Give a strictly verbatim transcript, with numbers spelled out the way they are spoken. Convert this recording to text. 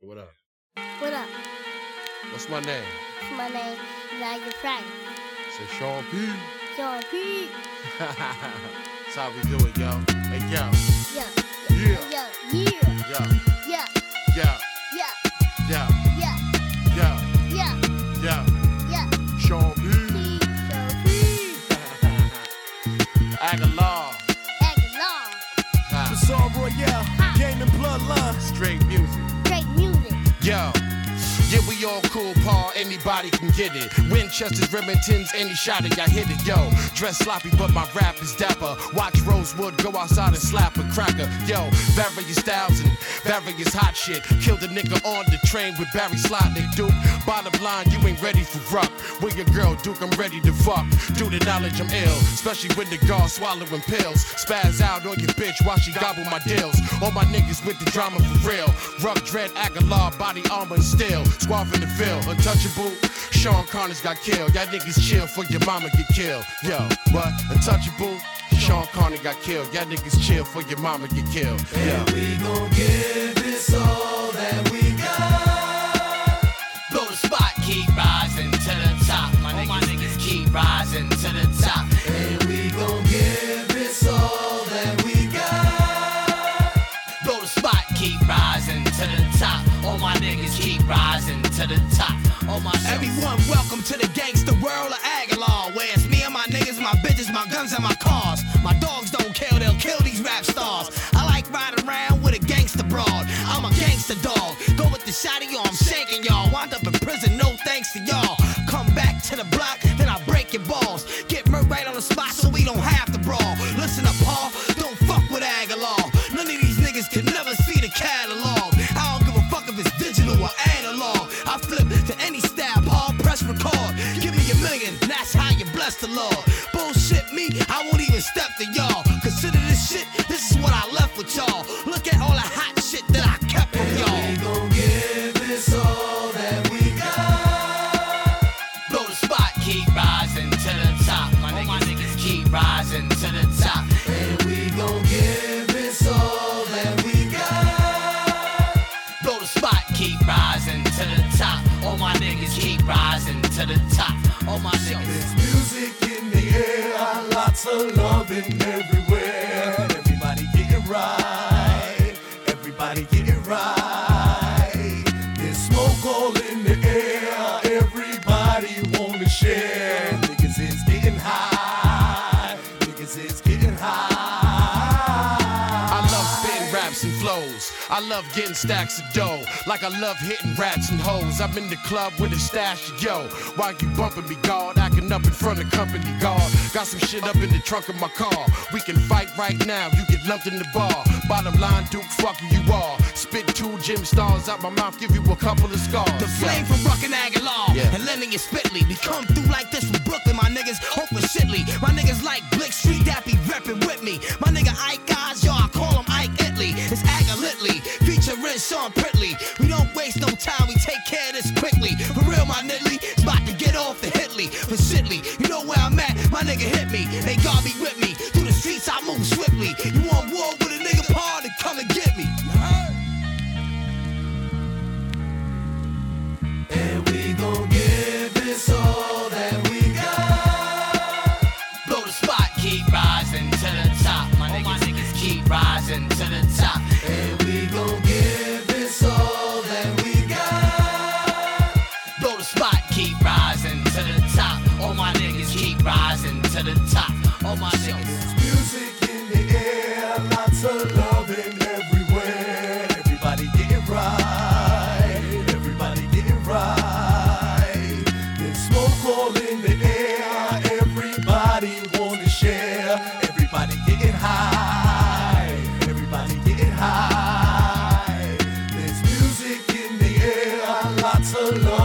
What up? What up? What's my name? My name is Isaac Frank. Say Sean P. Sean P. That's how we do it, yo. Hey, yo. Yeah. Yeah. Yeah. Yeah. Yo. Yeah. Yo. Yeah. Yo. Yeah. Yo. Yeah. Yo. Yeah. Sean P. P. Sean P. Aguilar. Aguilar. Ha. The Song Royale, Game and Bloodline. Straight music. Great music. Yo. Yeah, we all cool, Paul, anybody can get it. Winchesters, Remingtons, any shot it, I hit it, yo. Dress sloppy, but my rap is dapper. Watch Rosewood go outside and slap a cracker. Yo, various styles and various hot shit. Killed a nigga on the train with Barry Slotnick, Duke. Bottom line, you ain't ready for ruck. With your girl, Duke, I'm ready to fuck. Due to knowledge, I'm ill, especially when the guard swallowing pills. Spaz out on your bitch while she gobble my deals. All my niggas with the drama for real. Rough dread, Aguilar, body armor and steel. Squad in the field, untouchable. Sean Connor's got killed. Y'all niggas chill for your mama get killed. Yo, what? Untouchable? Sean Connor got killed. Y'all niggas chill for your mama get killed. Yo. And we gon' give this all that we got. Blow the spot, keep rising to the top. My niggas, my niggas keep rising to the top. And we gon' give this all that we got. Blow the spot, keep rising to the top. All my niggas keep rising to the top. All my Everyone, welcome to the gangster world of Aguilar, where it's me and my niggas, my bitches, my guns, and my cars. My dogs don't kill, they'll kill these rap stars. I like riding around with a gangster broad. I'm a gangster dog. Go with the shotty, yo, I'm shanking y'all. Wind up in prison, no thanks to y'all. Come back to the block, then I break your balls. Get murked right on the spot so we don't have to brawl. Listen up, Paul, don't fuck with Aguilar. None of these niggas can never see the catalog. I don't give a fuck if it's digital or analog. I flip to any style, Paul, press record. Give me a million, that's how you bless the Lord. Bullshit me, I won't even step to y'all. Consider this shit, this is what I left with y'all. Look at all the hot shit that I kept from And y'all. we gon' give this all that we got. blow the spot, keep rising to the top. My niggas, my niggas keep rising to the top. And we gon' give this all that we got. Blow the spot, keep rising to the top. All my niggas keep rising to the top. All my niggas. There's music in the air, lots of loving everywhere. Everybody getting right, everybody getting right. There's smoke all in the air, everybody wanna share. Niggas is getting high, niggas is getting high. I love spitting raps and flows. I love getting stacks of dough. Like I love hitting rats and hoes. I'm in the club with a stash of yo. While you bumping me, guard, acting up in front of company guard. Got some shit up in the trunk of my car. We can fight right now, you get lumped in the bar. Bottom line, Duke, fuck who you are. Spit two gym stars out my mouth, give you a couple of scars. The flame from Ruck and Aguilar, Yeah. and lending it spitly. We come through like this from Brooklyn, my niggas hope for shitley. My niggas like Blick Street, that be reppin' with me. My nigga Ike guys, yo, I call him Ike Italy. It's Aga Litly, featuring Sean Pritley. We don't waste no time, we take care of this quickly. For real, my niddly, it's about to get off the Hitley. For shitley, you know where I'm at, my nigga hit me. They got me with me, through the streets I move swiftly. You want war with a nigga Paul, then come and get me. You heard? And we gon' give this all that we got. Blow the spot, keep rising to the top. My niggas, my niggas keep rising to the top. And we gon' give this all that we got. Blow the spot, keep rising to the top. All my niggas keep rising to the top. All my niggas. There's music in the air, lots of loving everywhere. Everybody getting right, everybody getting right. There's smoke all in the air, everybody wanna share. Everybody getting high, everybody getting high. There's music in the air, lots of love.